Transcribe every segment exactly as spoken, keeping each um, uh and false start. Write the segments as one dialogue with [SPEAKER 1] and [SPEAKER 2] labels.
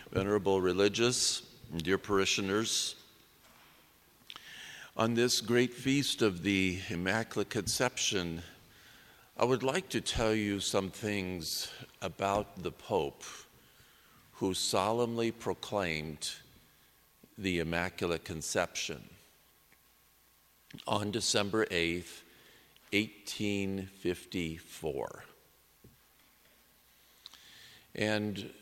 [SPEAKER 1] Venerable religious, and dear parishioners, on this great feast of the Immaculate Conception, I would like to tell you some things about the Pope who solemnly proclaimed the Immaculate Conception on December eighth, eighteen fifty-four. And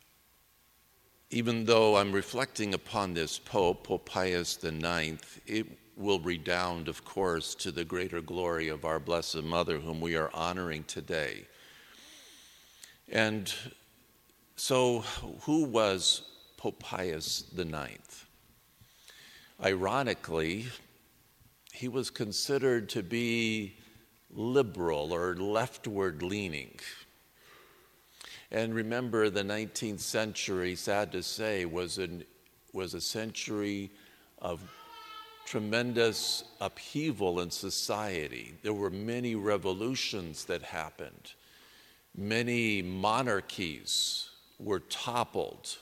[SPEAKER 1] even though I'm reflecting upon this Pope, Pope Pius the Ninth, it will redound, of course, to the greater glory of our Blessed Mother, whom we are honoring today. And so, who was Pope Pius the Ninth? Ironically, he was considered to be liberal or leftward leaning. And remember, the nineteenth century, sad to say, was an, was a century of tremendous upheaval in society. There were many revolutions that happened. Many monarchies were toppled.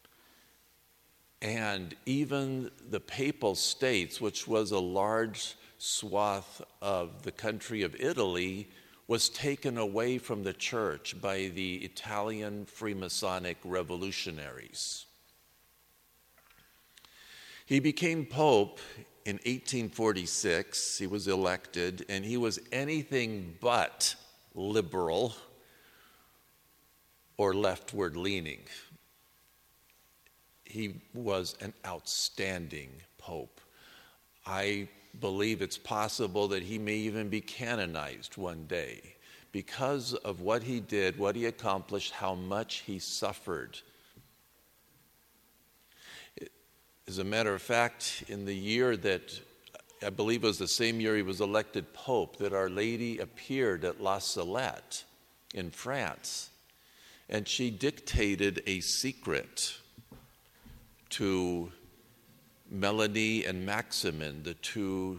[SPEAKER 1] And even the Papal States, which was a large swath of the country of Italy, was taken away from the church by the Italian Freemasonic revolutionaries. He became Pope in eighteen forty-six. He was elected, and he was anything but liberal or leftward leaning. He was an outstanding Pope. I believe it's possible that he may even be canonized one day because of what he did, what he accomplished, how much he suffered. As a matter of fact, in the year that, I believe it was the same year he was elected Pope, that Our Lady appeared at La Salette in France, and she dictated a secret to Melanie and Maximin, the two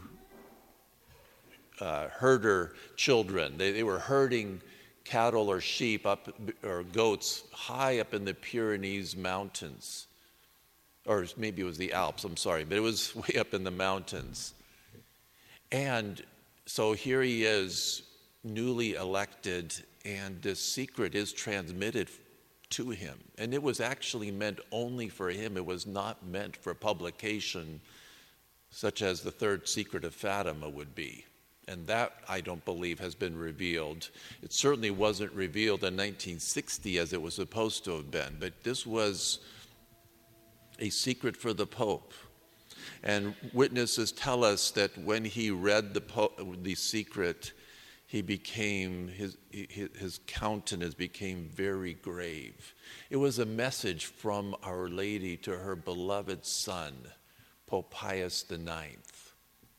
[SPEAKER 1] uh, herder children. They, they were herding cattle or sheep up or goats high up in the Pyrenees mountains. Or maybe it was the Alps, I'm sorry, but it was way up in the mountains. And so here he is, newly elected, and this secret is transmitted to him. And it was actually meant only for him. It was not meant for publication, such as the third secret of Fatima would be. And that, I don't believe, has been revealed. It certainly wasn't revealed in nineteen sixty as it was supposed to have been, but this was a secret for the Pope. And witnesses tell us that when he read the, Pope, the secret, he became, his, his countenance became very grave. It was a message from Our Lady to her beloved son, Pope Pius the Ninth.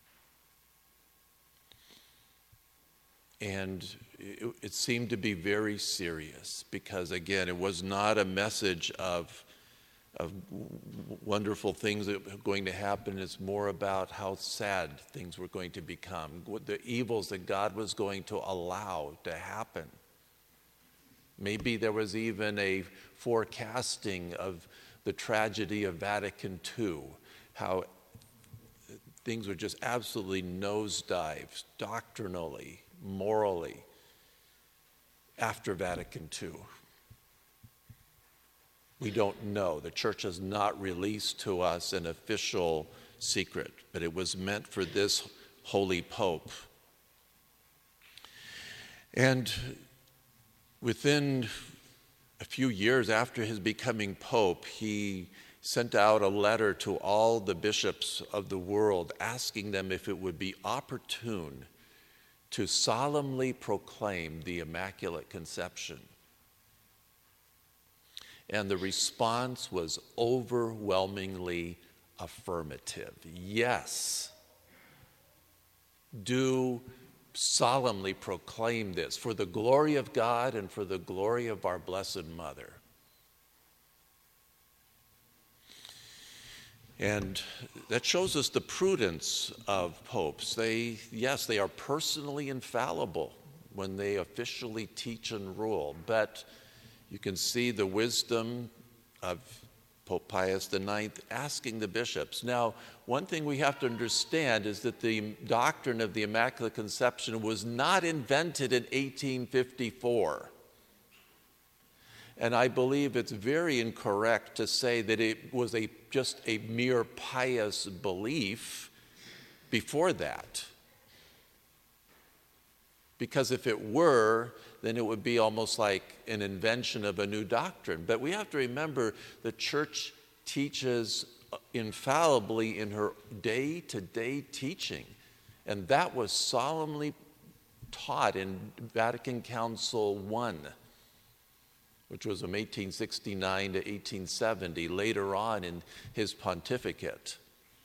[SPEAKER 1] And it, it seemed to be very serious because, again, it was not a message of of wonderful things that were going to happen. It's more about how sad things were going to become, the evils that God was going to allow to happen. Maybe there was even a forecasting of the tragedy of Vatican Two, how things would just absolutely nosedive doctrinally, morally, after Vatican Two. We don't know. The church has not released to us an official secret, but it was meant for this holy Pope. And within a few years after his becoming Pope, he sent out a letter to all the bishops of the world asking them if it would be opportune to solemnly proclaim the Immaculate Conception. And the response was overwhelmingly affirmative. Yes, do solemnly proclaim this for the glory of God and for the glory of our Blessed Mother. And that shows us the prudence of popes. They, yes, they are personally infallible when they officially teach and rule, but you can see the wisdom of Pope Pius the Ninth, asking the bishops. Now, one thing we have to understand is that the doctrine of the Immaculate Conception was not invented in eighteen fifty-four. And I believe it's very incorrect to say that it was a just a mere pious belief before that. Because if it were, then it would be almost like an invention of a new doctrine. But we have to remember the Church teaches infallibly in her day-to-day teaching. And that was solemnly taught in Vatican Council One, which was from eighteen sixty-nine to eighteen seventy, later on in his pontificate.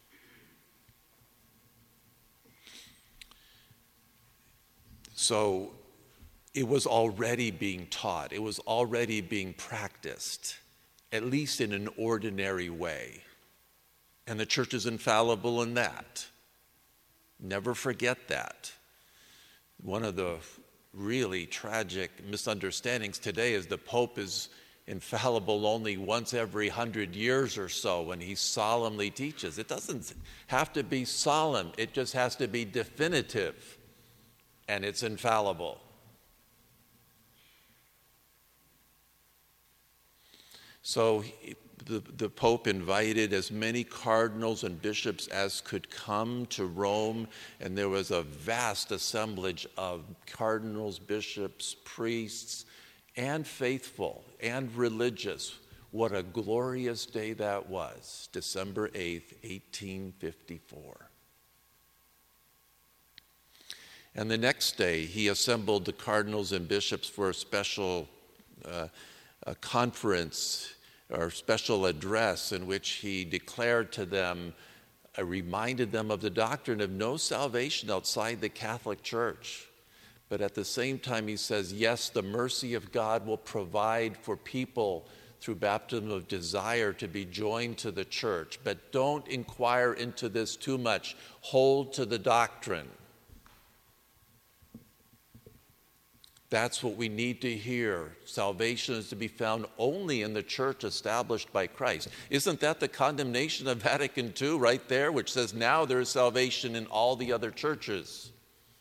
[SPEAKER 1] So it was already being taught. It was already being practiced, at least in an ordinary way. And the Church is infallible in that. Never forget that. One of the really tragic misunderstandings today is the Pope is infallible only once every hundred years or so when he solemnly teaches. It doesn't have to be solemn. It just has to be definitive. And it's infallible. So the, the Pope invited as many cardinals and bishops as could come to Rome, and there was a vast assemblage of cardinals, bishops, priests, and faithful and religious. What a glorious day that was, December eighth, eighteen fifty-four. And the next day, he assembled the cardinals and bishops for a special uh, a conference or special address in which he declared to them, uh, reminded them of the doctrine of no salvation outside the Catholic Church. But at the same time, he says, yes, the mercy of God will provide for people through baptism of desire to be joined to the church. But don't inquire into this too much. Hold to the doctrine. That's what we need to hear. Salvation is to be found only in the church established by Christ. Isn't that the condemnation of Vatican Two right there, which says now there is salvation in all the other churches?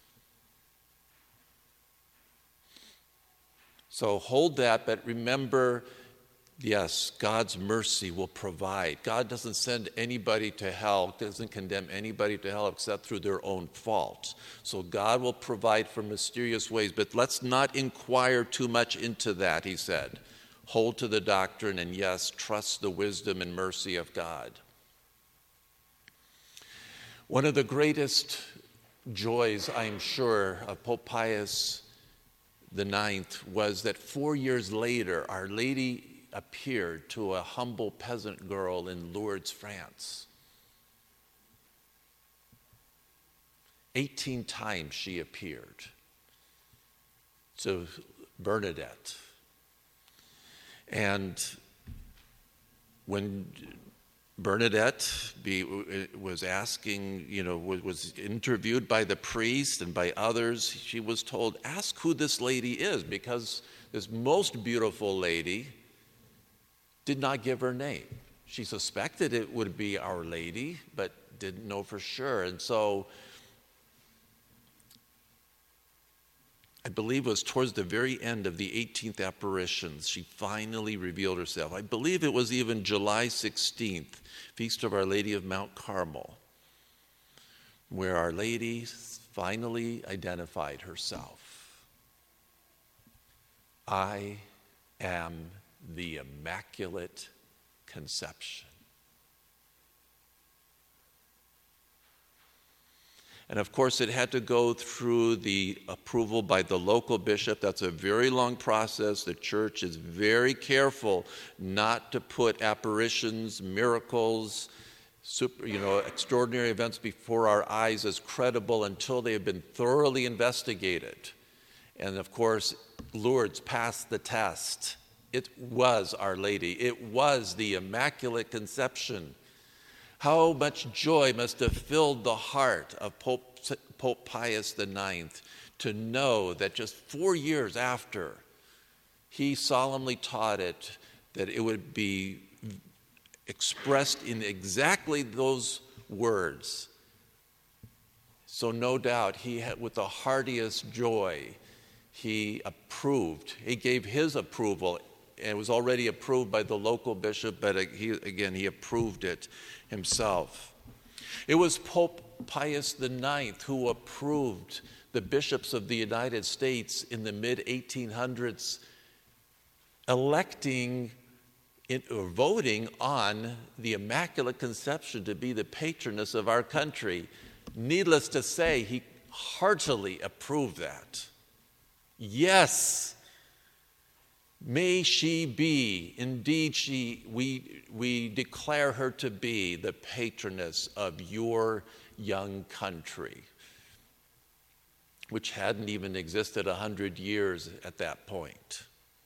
[SPEAKER 1] So hold that, but remember, yes, God's mercy will provide. God doesn't send anybody to hell, doesn't condemn anybody to hell except through their own fault. So God will provide for mysterious ways, but let's not inquire too much into that, he said. Hold to the doctrine and, yes, trust the wisdom and mercy of God. One of the greatest joys, I'm sure, of Pope Pius the Ninth was that four years later, Our Lady appeared to a humble peasant girl in Lourdes, France. Eighteen times she appeared to Bernadette. And when Bernadette be, was asking, you know, was, was interviewed by the priest and by others, she was told, ask who this lady is, because this most beautiful lady did not give her name. She suspected it would be Our Lady, but didn't know for sure. And so I believe it was towards the very end of the eighteenth apparitions, she finally revealed herself. I believe it was even July sixteenth, Feast of Our Lady of Mount Carmel, where Our Lady finally identified herself. I am the Immaculate Conception. And of course, it had to go through the approval by the local bishop. That's a very long process. The church is very careful not to put apparitions, miracles, super, you know, extraordinary events before our eyes as credible until they have been thoroughly investigated. And of course, Lourdes passed the test. It was Our Lady. It was the Immaculate Conception. How much joy must have filled the heart of Pope, Pope Pius the Ninth to know that just four years after he solemnly taught it, that it would be expressed in exactly those words. So no doubt he had, with the heartiest joy, he approved. He gave his approval. And it was already approved by the local bishop, but he, again, he approved it himself. It was Pope Pius the Ninth who approved the bishops of the United States in the mid eighteen hundreds electing in, or voting on the Immaculate Conception to be the patroness of our country. Needless to say, he heartily approved that. Yes, may she be, indeed she, we, we declare her to be the patroness of your young country, which hadn't even existed a hundred years at that point.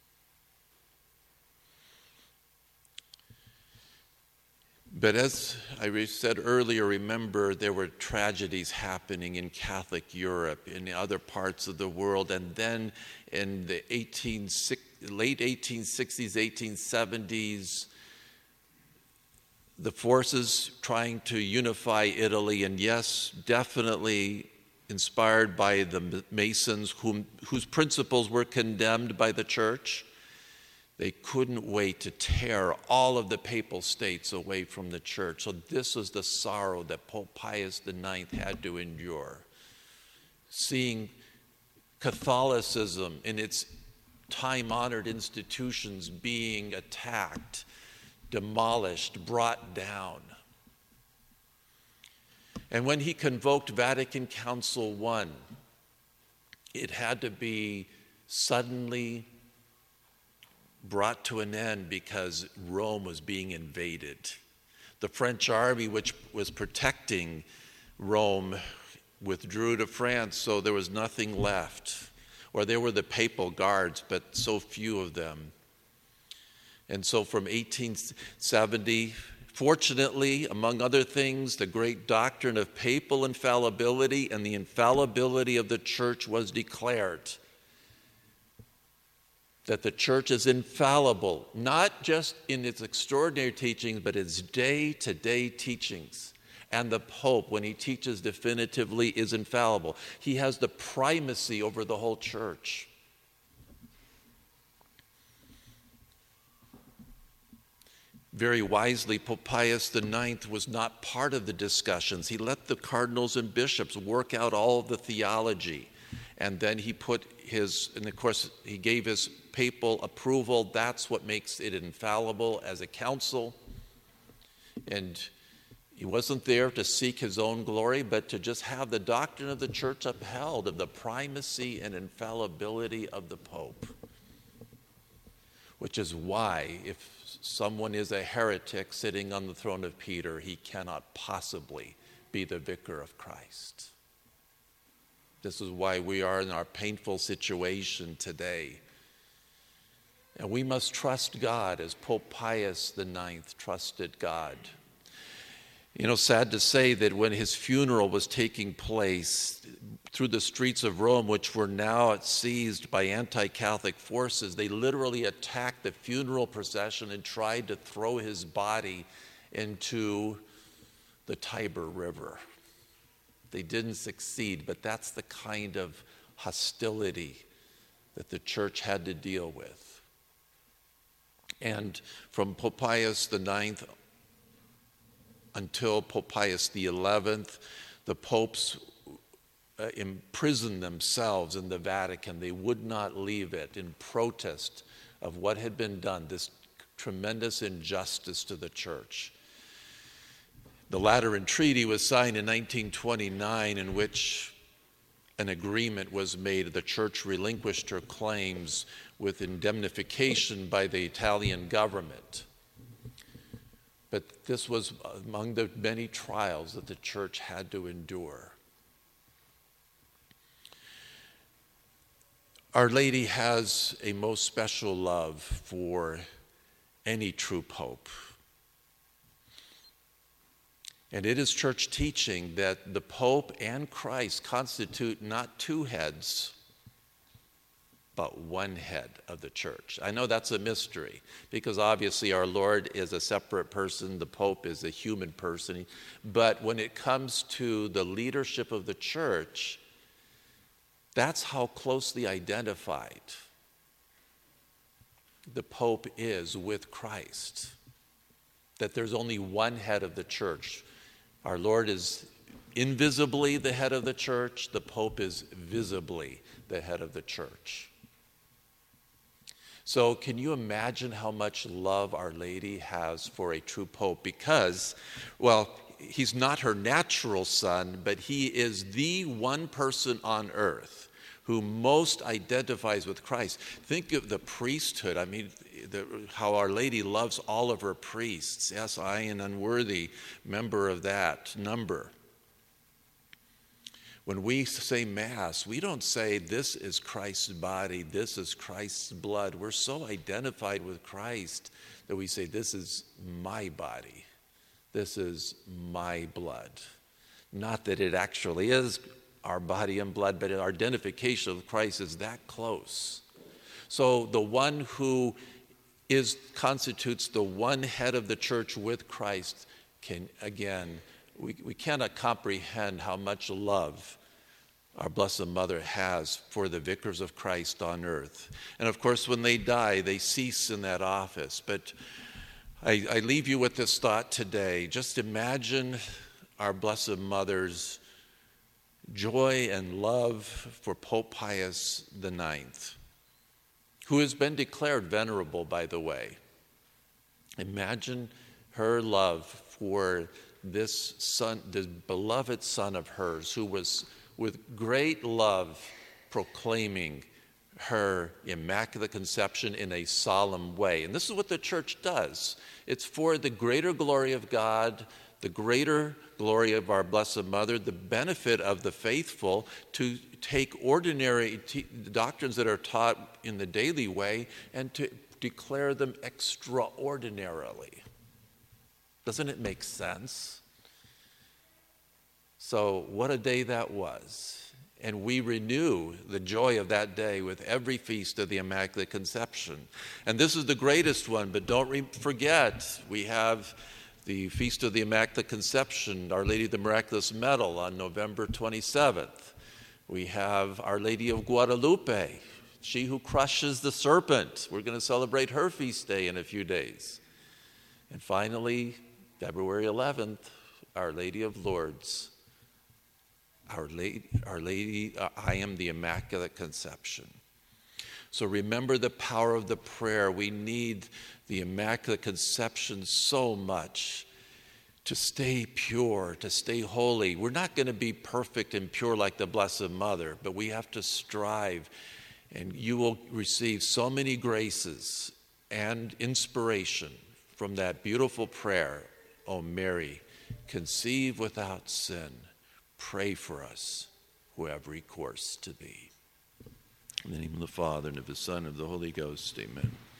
[SPEAKER 1] But as I said earlier, remember there were tragedies happening in Catholic Europe, in other parts of the world, and then in the eighteen, late eighteen sixties, eighteen seventies, the forces trying to unify Italy, and yes, definitely inspired by the Masons, whom, whose principles were condemned by the church. They couldn't wait to tear all of the papal states away from the church. So this was the sorrow that Pope Pius the Ninth had to endure. Seeing Catholicism in its time-honored institutions being attacked, demolished, brought down. And when he convoked Vatican Council One, it had to be suddenly brought to an end because Rome was being invaded. The French army, which was protecting Rome, withdrew to France, so there was nothing left. Or there were the papal guards, but so few of them. And so from eighteen seventy, fortunately, among other things, the great doctrine of papal infallibility and the infallibility of the church was declared. That the church is infallible, not just in its extraordinary teachings, but its day-to-day teachings. And the Pope, when he teaches definitively, is infallible. He has the primacy over the whole church. Very wisely, Pope Pius the Ninth was not part of the discussions. He let the cardinals and bishops work out all of the theology. And then he put his, and of course, he gave his papal approval. That's what makes it infallible as a council. And he wasn't there to seek his own glory, but to just have the doctrine of the church upheld, of the primacy and infallibility of the Pope. Which is why, if someone is a heretic sitting on the throne of Peter, he cannot possibly be the vicar of Christ. This is why we are in our painful situation today. And we must trust God as Pope Pius the Ninth trusted God. You know, sad to say that when his funeral was taking place through the streets of Rome, which were now seized by anti-Catholic forces, they literally attacked the funeral procession and tried to throw his body into the Tiber River. They didn't succeed, but that's the kind of hostility that the church had to deal with. And from Pope Pius the Ninth until Pope Pius the Eleventh, the popes uh, imprisoned themselves in the Vatican. They would not leave it in protest of what had been done, this tremendous injustice to the church. The Lateran Treaty was signed in nineteen twenty-nine, in which an agreement was made. The church relinquished her claims with indemnification by the Italian government. But this was among the many trials that the church had to endure. Our Lady has a most special love for any true pope. And it is church teaching that the Pope and Christ constitute not two heads, but one head of the church. I know that's a mystery because obviously our Lord is a separate person, the Pope is a human person, but when it comes to the leadership of the church, that's how closely identified the Pope is with Christ. That there's only one head of the church. Our Lord is invisibly the head of the church. The Pope is visibly the head of the church. So can you imagine how much love Our Lady has for a true Pope? Because, well, he's not her natural son, but he is the one person on earth who most identifies with Christ. Think of the priesthood. I mean, the, how Our Lady loves all of her priests. Yes, I, an unworthy member of that number. When we say Mass, we don't say this is Christ's body, this is Christ's blood. We're so identified with Christ that we say this is my body, this is my blood. Not that it actually is our body and blood, but our identification with Christ is that close. So the one who is constitutes the one head of the church with Christ can, again, we, we cannot comprehend how much love our Blessed Mother has for the vicars of Christ on earth. And of course, when they die, they cease in that office. But I, I leave you with this thought today. Just imagine our Blessed Mother's joy and love for Pope Pius the Ninth, who has been declared venerable, by the way. Imagine her love for this son, this beloved son of hers, who was with great love proclaiming her Immaculate Conception in a solemn way. And this is what the church does. It's for the greater glory of God, the greater glory of our Blessed Mother, the benefit of the faithful to take ordinary t- doctrines that are taught in the daily way and to declare them extraordinarily. Doesn't it make sense? So what a day that was. And we renew the joy of that day with every feast of the Immaculate Conception. And this is the greatest one, but don't re- forget, we have the Feast of the Immaculate Conception, Our Lady of the Miraculous Medal on November twenty-seventh. We have Our Lady of Guadalupe, she who crushes the serpent. We're going to celebrate her feast day in a few days. And finally, February eleventh, Our Lady of Lourdes. Our Lady, Our Lady, uh, I am the Immaculate Conception. So remember the power of the prayer. We need the Immaculate Conception so much to stay pure, to stay holy. We're not going to be perfect and pure like the Blessed Mother, but we have to strive. And you will receive so many graces and inspiration from that beautiful prayer. O Mary, conceive without sin, pray for us who have recourse to thee. In the name of the Father, and of the Son, and of the Holy Ghost, amen.